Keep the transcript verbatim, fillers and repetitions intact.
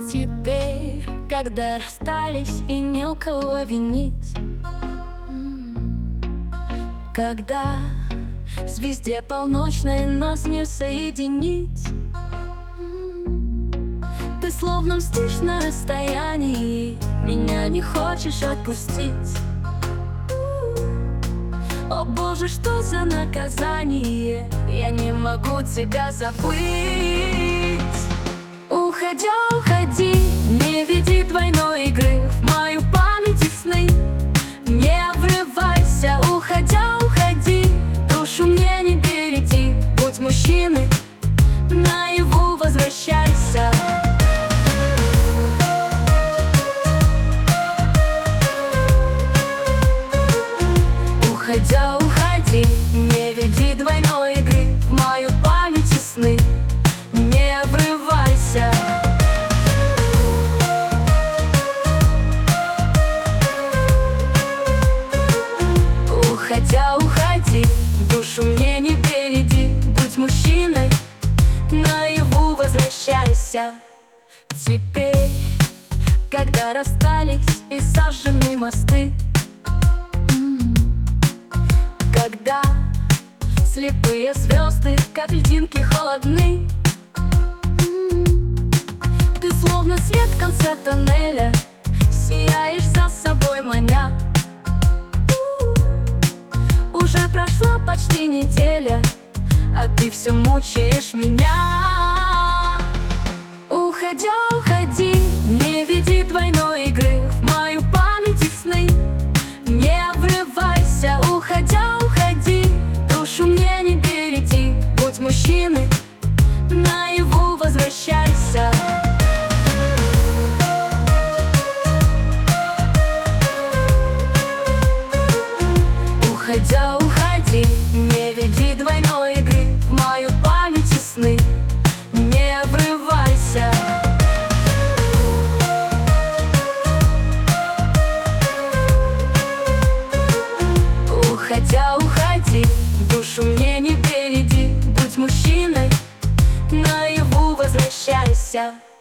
Теперь, когда расстались и не у кого винить, когда звезде полночной нас не соединить, ты словно мстишь на расстоянии, меня не хочешь отпустить. О боже, что за наказание, я не могу тебя забыть. Уходя, уходи, не веди двойной игры в мою память и сны. Не врывайся, уходя, уходи, душу мне не береги. Будь мужчиной, наяву возвращайся. Уходя, уходи, не веди двойной игры в мою память и сны. Не врывайся. Уходя, уходи, душу мне не береги. Будь мужчиной, наяву возвращайся. Теперь, когда расстались и сожжены мосты, когда слепые звезды, как льдинки, холодны, ты словно свет в конце тоннеля, сияешь за собой маня. Уже прошла почти неделя, а ты все мучаешь меня. Уходя, уходи, не веди двойной игры в мою память и сны. Не врывайся, уходя, уходи, душу мне не береги. Будь мужчиной, наяву возвращайся. Уходя, уходи, не веди двойной игры в мою память и сны. Не врывайся. Уходя, уходи, душу мне не береги. Будь мужчиной, наяву возвращайся.